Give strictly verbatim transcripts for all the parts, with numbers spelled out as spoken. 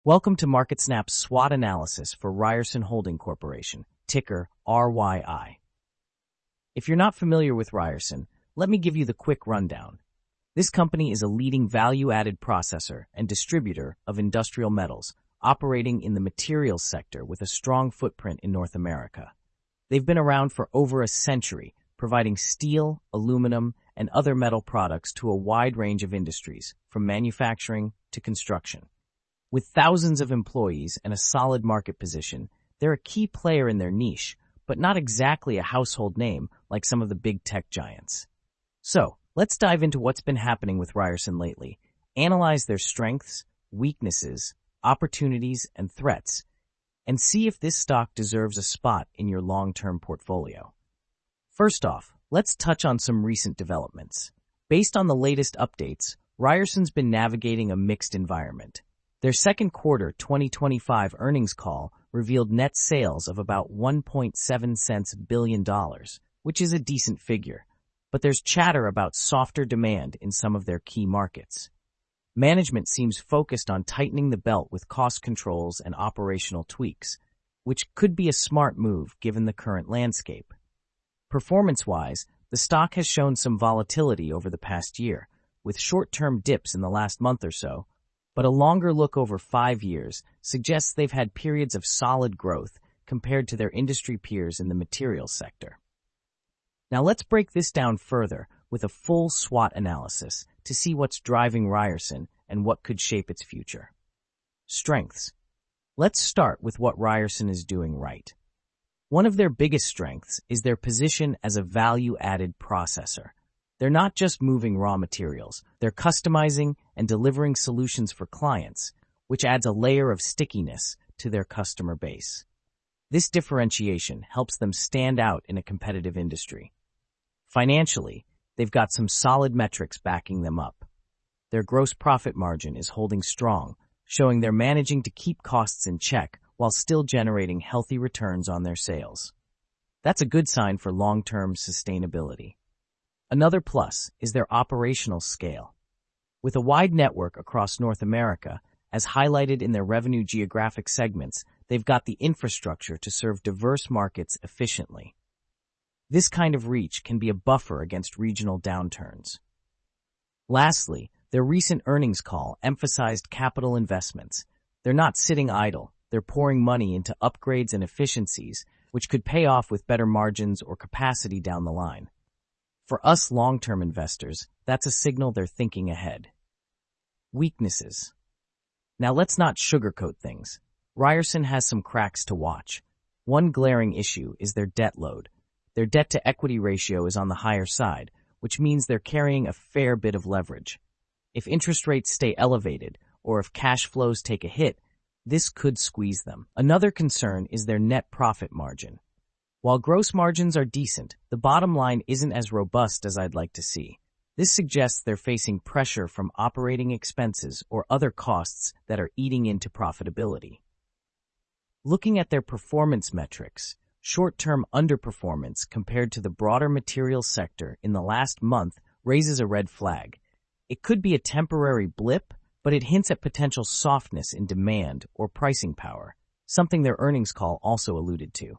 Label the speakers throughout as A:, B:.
A: Welcome to MarketSnap's SWOT analysis for Ryerson Holding Corporation, ticker R Y I. If you're not familiar with Ryerson, let me give you the quick rundown. This company is a leading value-added processor and distributor of industrial metals, operating in the materials sector with a strong footprint in North America. They've been around for over a century, providing steel, aluminum, and other metal products to a wide range of industries, from manufacturing to construction. With thousands of employees and a solid market position, they're a key player in their niche, but not exactly a household name like some of the big tech giants. So, let's dive into what's been happening with Ryerson lately, analyze their strengths, weaknesses, opportunities, and threats, and see if this stock deserves a spot in your long-term portfolio. First off, let's touch on some recent developments. Based on the latest updates, Ryerson's been navigating a mixed environment. Their second quarter twenty twenty-five earnings call revealed net sales of about one point seven billion dollars, which is a decent figure, but there's chatter about softer demand in some of their key markets. Management seems focused on tightening the belt with cost controls and operational tweaks, which could be a smart move given the current landscape. Performance-wise, the stock has shown some volatility over the past year, with short-term dips in the last month or so, but a longer look over five years suggests they've had periods of solid growth compared to their industry peers in the materials sector. Now let's break this down further with a full SWOT analysis to see what's driving Ryerson and what could shape its future. Strengths. Let's start with what Ryerson is doing right. One of their biggest strengths is their position as a value-added processor. They're not just moving raw materials, they're customizing and delivering solutions for clients, which adds a layer of stickiness to their customer base. This differentiation helps them stand out in a competitive industry. Financially, they've got some solid metrics backing them up. Their gross profit margin is holding strong, showing they're managing to keep costs in check while still generating healthy returns on their sales. That's a good sign for long-term sustainability. Another plus is their operational scale. With a wide network across North America, as highlighted in their revenue geographic segments, they've got the infrastructure to serve diverse markets efficiently. This kind of reach can be a buffer against regional downturns. Lastly, their recent earnings call emphasized capital investments. They're not sitting idle, they're pouring money into upgrades and efficiencies, which could pay off with better margins or capacity down the line. For us long-term investors, that's a signal they're thinking ahead. Weaknesses. Now let's not sugarcoat things. Ryerson has some cracks to watch. One glaring issue is their debt load. Their debt-to-equity ratio is on the higher side, which means they're carrying a fair bit of leverage. If interest rates stay elevated, or if cash flows take a hit, this could squeeze them. Another concern is their net profit margin. While gross margins are decent, the bottom line isn't as robust as I'd like to see. This suggests they're facing pressure from operating expenses or other costs that are eating into profitability. Looking at their performance metrics, short-term underperformance compared to the broader materials sector in the last month raises a red flag. It could be a temporary blip, but it hints at potential softness in demand or pricing power, something their earnings call also alluded to.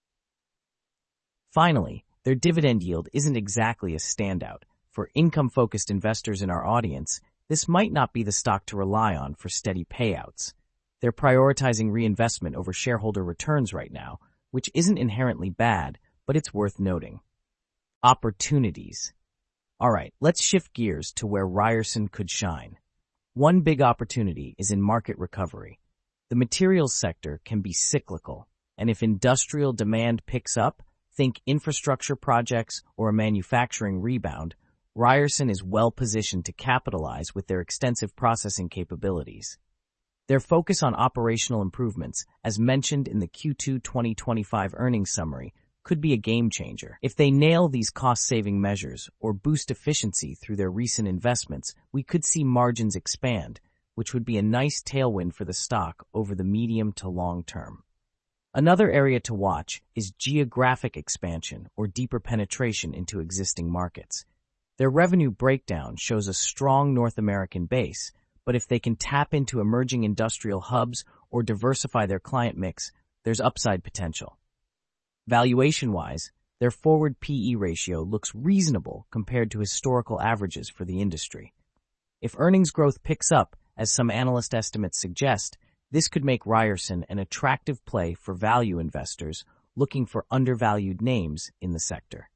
A: Finally, their dividend yield isn't exactly a standout. For income-focused investors in our audience, this might not be the stock to rely on for steady payouts. They're prioritizing reinvestment over shareholder returns right now, which isn't inherently bad, but it's worth noting. Opportunities. All right, let's shift gears to where Ryerson could shine. One big opportunity is in market recovery. The materials sector can be cyclical, and if industrial demand picks up, think infrastructure projects or a manufacturing rebound, Ryerson is well positioned to capitalize with their extensive processing capabilities. Their focus on operational improvements, as mentioned in the Q two twenty twenty-five earnings summary, could be a game changer. If they nail these cost-saving measures or boost efficiency through their recent investments, we could see margins expand, which would be a nice tailwind for the stock over the medium to long term. Another area to watch is geographic expansion or deeper penetration into existing markets. Their revenue breakdown shows a strong North American base, but if they can tap into emerging industrial hubs or diversify their client mix, there's upside potential. Valuation-wise, their forward P E ratio looks reasonable compared to historical averages for the industry. If earnings growth picks up, as some analyst estimates suggest, this could make Ryerson an attractive play for value investors looking for undervalued names in the sector.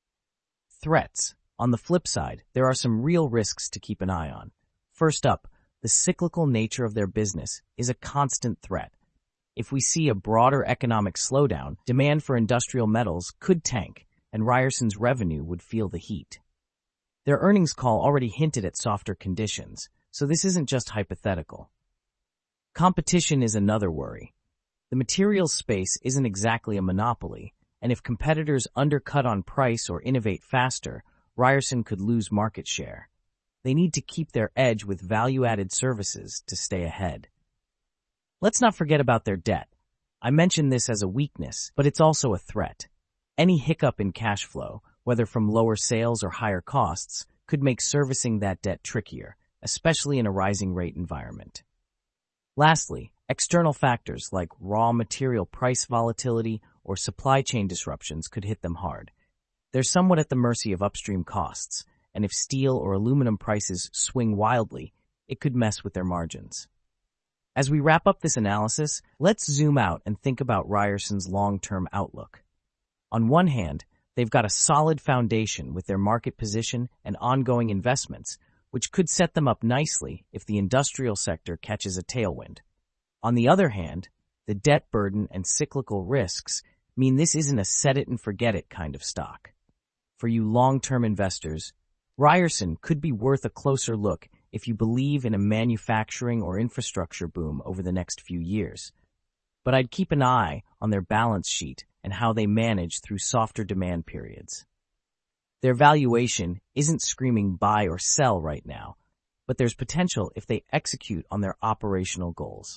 A: Threats. On the flip side, there are some real risks to keep an eye on. First up, the cyclical nature of their business is a constant threat. If we see a broader economic slowdown, demand for industrial metals could tank, and Ryerson's revenue would feel the heat. Their earnings call already hinted at softer conditions, so this isn't just hypothetical. Competition is another worry. The materials space isn't exactly a monopoly, and if competitors undercut on price or innovate faster, Ryerson could lose market share. They need to keep their edge with value-added services to stay ahead. Let's not forget about their debt. I mention this as a weakness, but it's also a threat. Any hiccup in cash flow, whether from lower sales or higher costs, could make servicing that debt trickier, especially in a rising rate environment. Lastly, external factors like raw material price volatility or supply chain disruptions could hit them hard. They're somewhat at the mercy of upstream costs, and if steel or aluminum prices swing wildly, it could mess with their margins. As we wrap up this analysis, let's zoom out and think about Ryerson's long-term outlook. On one hand, they've got a solid foundation with their market position and ongoing investments, which could set them up nicely if the industrial sector catches a tailwind. On the other hand, the debt burden and cyclical risks mean this isn't a set-it-and-forget-it kind of stock. For you long-term investors, Ryerson could be worth a closer look if you believe in a manufacturing or infrastructure boom over the next few years. But I'd keep an eye on their balance sheet and how they manage through softer demand periods. Their valuation isn't screaming buy or sell right now, but there's potential if they execute on their operational goals.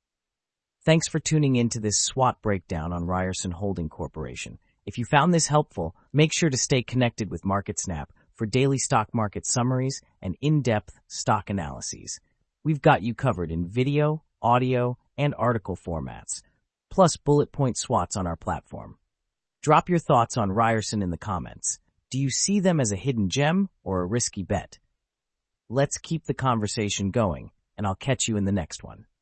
A: Thanks for tuning in to this SWOT breakdown on Ryerson Holding Corporation. If you found this helpful, make sure to stay connected with MarketSnap for daily stock market summaries and in-depth stock analyses. We've got you covered in video, audio, and article formats, plus bullet point SWOTs on our platform. Drop your thoughts on Ryerson in the comments. Do you see them as a hidden gem or a risky bet? Let's keep the conversation going, and I'll catch you in the next one.